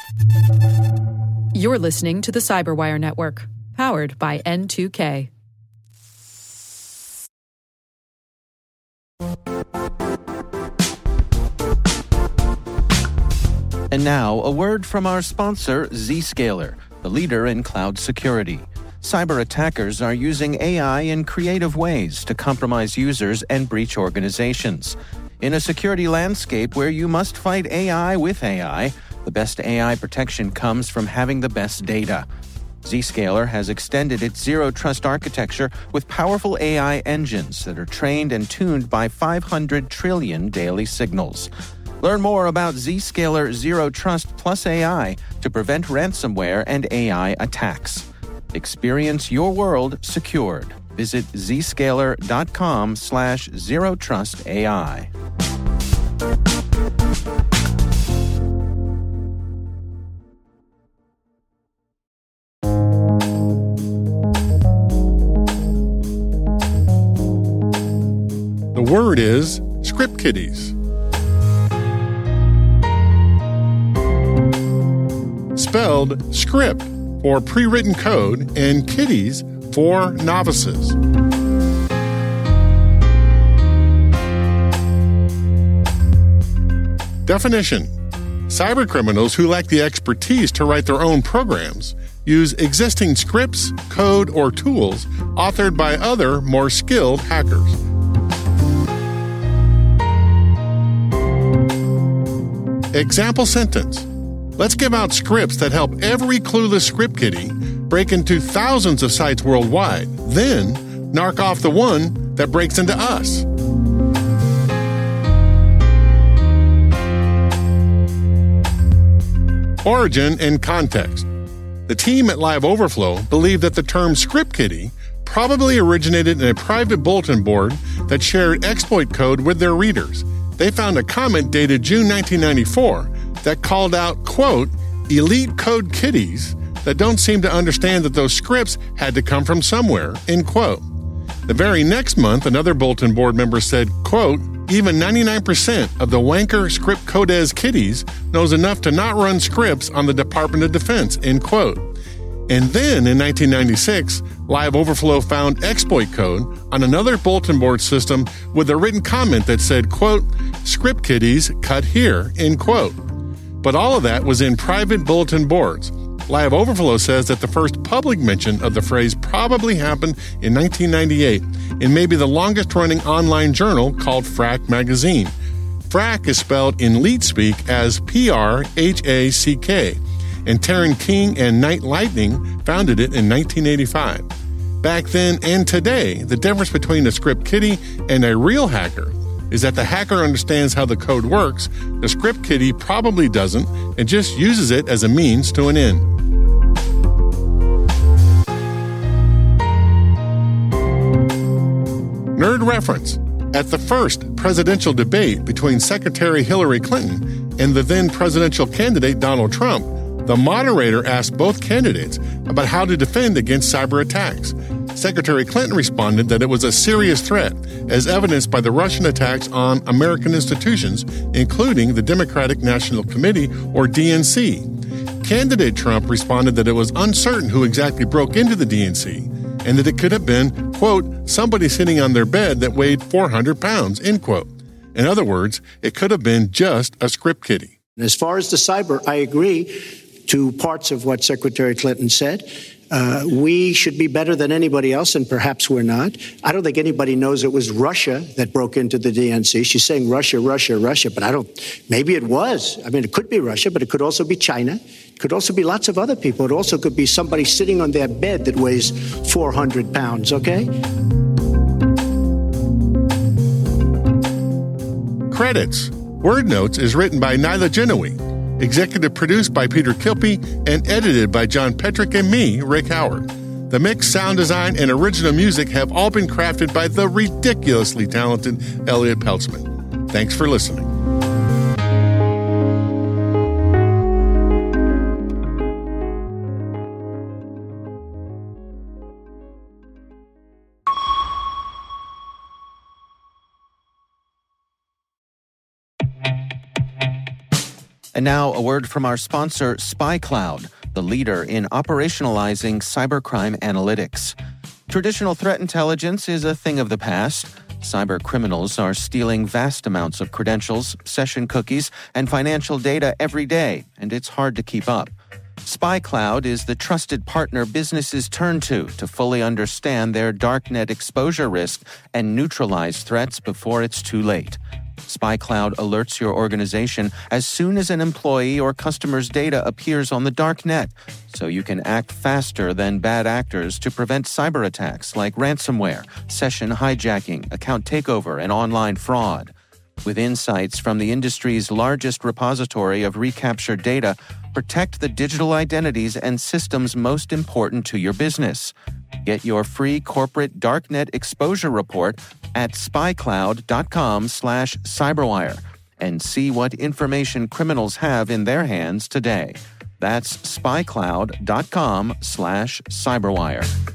You're listening to the Cyberwire Network, powered by N2K. And now, a word from our sponsor, Zscaler, the leader in cloud security. Cyber attackers are using AI in creative ways to compromise users and breach organizations. In a security landscape where you must fight AI with AI, the best AI protection comes from having the best data. Zscaler has extended its zero-trust architecture with powerful AI engines that are trained and tuned by 500 trillion daily signals. Learn more about Zscaler Zero Trust Plus AI to prevent ransomware and AI attacks. Experience your world secured. Visit zscaler.com/zerotrustai. The word is script kiddies. Spelled script for pre-written code and kiddies for novices. Definition: cybercriminals who lack the expertise to write their own programs use existing scripts, code, or tools authored by other, more skilled hackers. Example sentence: let's give out scripts that help every clueless script kiddie break into thousands of sites worldwide, then narc off the one that breaks into us. Origin and context. The team at Live Overflow believe that the term script kiddie probably originated in a private bulletin board that shared exploit code with their readers. They found a comment dated June 1994 that called out, quote, elite code kiddies that don't seem to understand that those scripts had to come from somewhere, end quote. The very next month, another bulletin board member said, quote, even 99% of the wanker script codes kiddies knows enough to not run scripts on the Department of Defense, end quote. And then in 1996, Live Overflow found exploit code on another bulletin board system with a written comment that said, quote, script kiddies cut here, end quote. But all of that was in private bulletin boards. Live Overflow says that the first public mention of the phrase probably happened in 1998 in maybe the longest-running online journal called Phrack Magazine. Phrack is spelled in leet speak as P-R-H-A-C-K, and Taryn King and Night Lightning founded it in 1985. Back then and today, the difference between a script kiddie and a real hacker is that the hacker understands how the code works, the script kiddie probably doesn't, and just uses it as a means to an end. Nerd reference. At the first presidential debate between Secretary Hillary Clinton and the then presidential candidate Donald Trump, the moderator asked both candidates about how to defend against cyber attacks. Secretary Clinton responded that it was a serious threat, as evidenced by the Russian attacks on American institutions, including the Democratic National Committee, or DNC. Candidate Trump responded that it was uncertain who exactly broke into the DNC, and that it could have been, quote, somebody sitting on their bed that weighed 400 pounds, end quote. In other words, it could have been just a script kiddie. As far as the cyber, I agree to parts of what Secretary Clinton said. We should be better than anybody else, and perhaps we're not. I don't think anybody knows it was Russia that broke into the DNC. She's saying Russia, Russia, Russia, but maybe it was. I mean, it could be Russia, but it could also be China. It could also be lots of other people. It also could be somebody sitting on their bed that weighs 400 pounds, okay? Credits. Word Notes is written by Nyla Genoe, executive produced by Peter Kilpie, and edited by John Petrick and me, Rick Howard. The mix, sound design, and original music have all been crafted by the ridiculously talented Elliot Peltzman. Thanks for listening. And now, a word from our sponsor, SpyCloud, the leader in operationalizing cybercrime analytics. Traditional threat intelligence is a thing of the past. Cyber criminals are stealing vast amounts of credentials, session cookies, and financial data every day, and it's hard to keep up. SpyCloud is the trusted partner businesses turn to fully understand their darknet exposure risk and neutralize threats before it's too late. SpyCloud alerts your organization as soon as an employee or customer's data appears on the darknet, so you can act faster than bad actors to prevent cyber attacks like ransomware, session hijacking, account takeover, and online fraud. With insights from the industry's largest repository of recaptured data, protect the digital identities and systems most important to your business. Get your free corporate darknet exposure report at spycloud.com/cyberwire and see what information criminals have in their hands today. That's spycloud.com/cyberwire.